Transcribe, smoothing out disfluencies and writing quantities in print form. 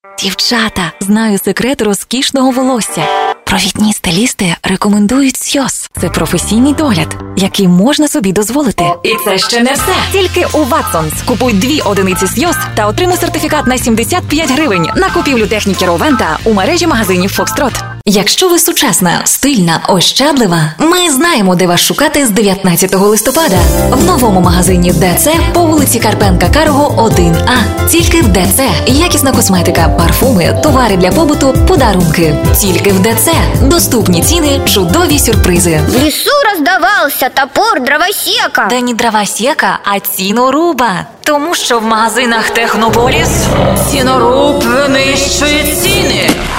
Дівчата, знаю секрет розкішного волосся. Провідні стилісти рекомендують Сйоз. Це професійний догляд, який можна собі дозволити. І це ще не все. Тільки у Watsons купуй 2 одиниці Сйоз та отримай сертифікат на 75 гривень на купівлю техніки Ровента у мережі магазинів Фокстрот. Якщо ви сучасна, стильна, ощадлива, ми знаємо, де вас шукати з 19 листопада. В новому магазині ДЦ по вулиці Карпенка-Карого, 1А. Тільки в ДЦ. Якісна косметика, парфуми, товари для побуту, подарунки. Тільки в ДЦ. Доступні ціни, чудові сюрпризи. В лісу роздавався топор дровосека. Та не дровосека, а ціноруба. Тому що в магазинах Технополіс ціноруб винищує ціни.